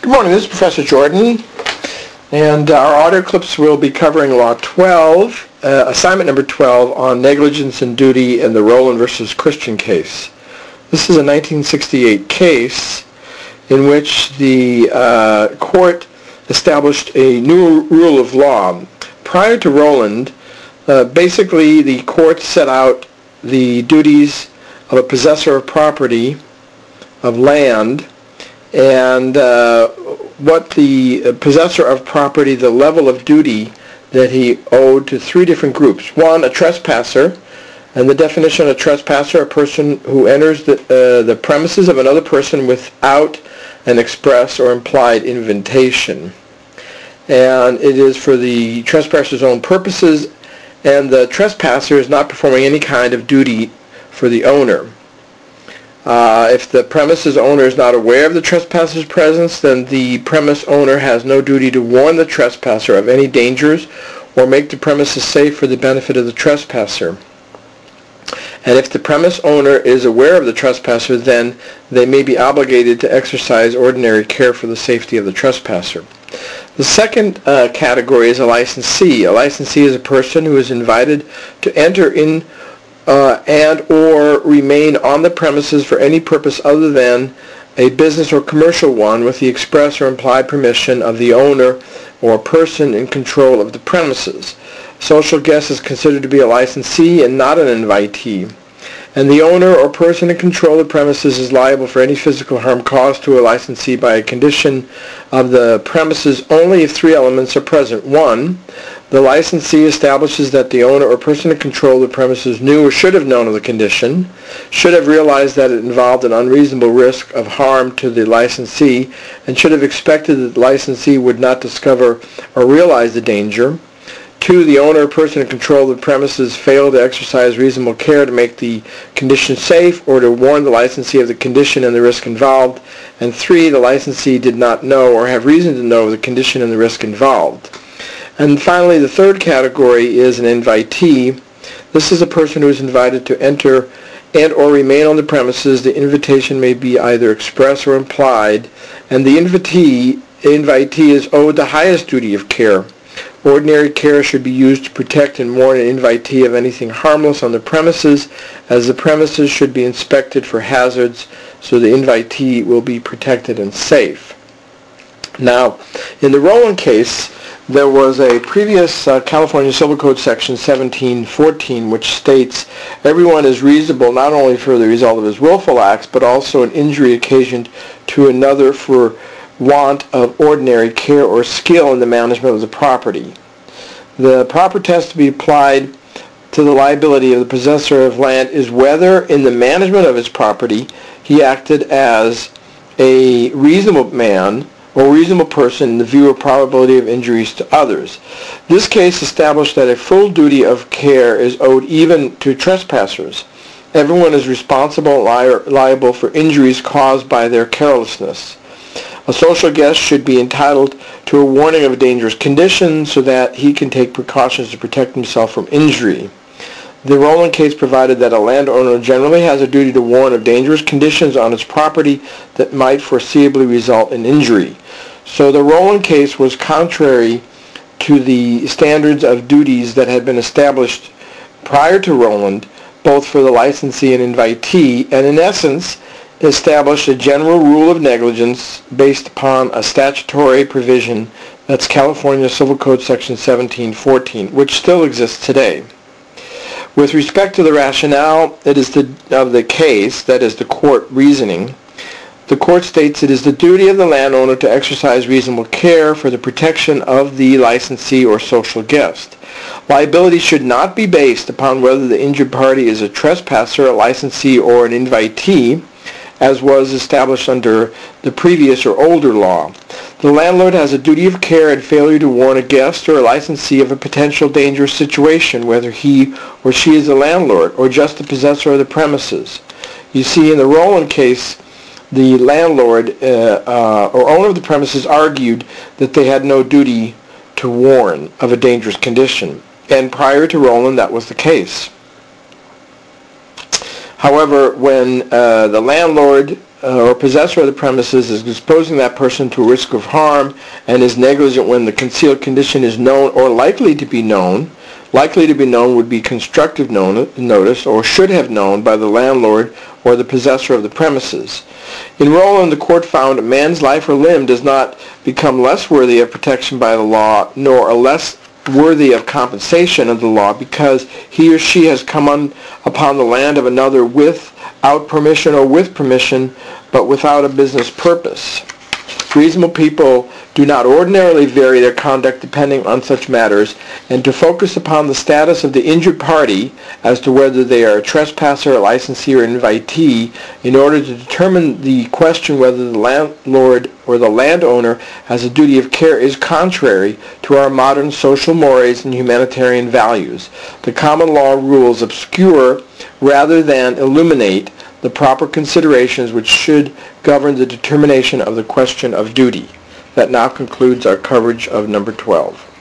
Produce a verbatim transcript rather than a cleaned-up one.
Good morning, this is Professor Jordan, and our audio clips will be covering Law twelve, uh, assignment number twelve on negligence and duty in the Rowland versus Christian case. This is a nineteen sixty-eight case in which the uh, court established a new rule of law. Prior to Rowland, uh, basically the court set out the duties of a possessor of property, of land, and uh, what the possessor of property, the level of duty that he owed to three different groups. One, a trespasser, and the definition of a trespasser, a person who enters the, uh, the premises of another person without an express or implied invitation. And it is for the trespasser's own purposes, and the trespasser is not performing any kind of duty for the owner. Uh, if the premises owner is not aware of the trespasser's presence, then the premise owner has no duty to warn the trespasser of any dangers or make the premises safe for the benefit of the trespasser. And if the premise owner is aware of the trespasser, then they may be obligated to exercise ordinary care for the safety of the trespasser. The second uh, category is a licensee. A licensee is a person who is invited to enter in Uh, and or remain on the premises for any purpose other than a business or commercial one with the express or implied permission of the owner or person in control of the premises. Social guest is considered to be a licensee and not an invitee. And the owner or person in control of the premises is liable for any physical harm caused to a licensee by a condition of the premises only if three elements are present. One, the licensee establishes that the owner or person in control of the premises knew or should have known of the condition, should have realized that it involved an unreasonable risk of harm to the licensee, and should have expected that the licensee would not discover or realize the danger. Two, the owner or person in control of the premises failed to exercise reasonable care to make the condition safe or to warn the licensee of the condition and the risk involved. And three, the licensee did not know or have reason to know of the condition and the risk involved. And finally, the third category is an invitee. This is a person who is invited to enter and or remain on the premises. The invitation may be either express or implied, and the invitee, invitee is owed the highest duty of care. Ordinary care should be used to protect and warn an invitee of anything harmless on the premises, as the premises should be inspected for hazards so the invitee will be protected and safe. Now, in the Rowland case, there was a previous uh, California Civil Code section seventeen fourteen which states everyone is reasonable not only for the result of his willful acts but also an injury occasioned to another for want of ordinary care or skill in the management of the property. The proper test to be applied to the liability of the possessor of land is whether in the management of his property he acted as a reasonable man or reasonable person in the view of probability of injuries to others. This case established that a full duty of care is owed even to trespassers. Everyone is responsible and li- liable for injuries caused by their carelessness. A social guest should be entitled to a warning of a dangerous condition so that he can take precautions to protect himself from injury. The Rowland case provided that a landowner generally has a duty to warn of dangerous conditions on its property that might foreseeably result in injury. So the Rowland case was contrary to the standards of duties that had been established prior to Rowland, both for the licensee and invitee, and in essence established a general rule of negligence based upon a statutory provision, that's California Civil Code section seventeen fourteen, which still exists today. With respect to the rationale it is the, of the case, that is the court reasoning, the court states it is the duty of the landowner to exercise reasonable care for the protection of the licensee or social guest. Liability should not be based upon whether the injured party is a trespasser, a licensee, or an invitee, as was established under the previous or older law. The landlord has a duty of care and failure to warn a guest or a licensee of a potential dangerous situation, whether he or she is the landlord or just the possessor of the premises. You see, in the Rowland case, the landlord uh, uh, or owner of the premises argued that they had no duty to warn of a dangerous condition, and prior to Rowland that was the case. However, when uh, the landlord uh, or possessor of the premises is exposing that person to a risk of harm and is negligent when the concealed condition is known or likely to be known. Likely to be known would be constructive known, notice, or should have known by the landlord or the possessor of the premises. In Rowland, the court found a man's life or limb does not become less worthy of protection by the law, nor less worthy of compensation of the law, because he or she has come on, upon the land of another without permission or with permission, but without a business purpose. Reasonable people do not ordinarily vary their conduct depending on such matters, and to focus upon the status of the injured party as to whether they are a trespasser, a licensee, or an invitee in order to determine the question whether the landlord or the landowner has a duty of care is contrary to our modern social mores and humanitarian values. The common law rules obscure rather than illuminate the proper considerations which should govern the determination of the question of duty. That now concludes our coverage of number twelve.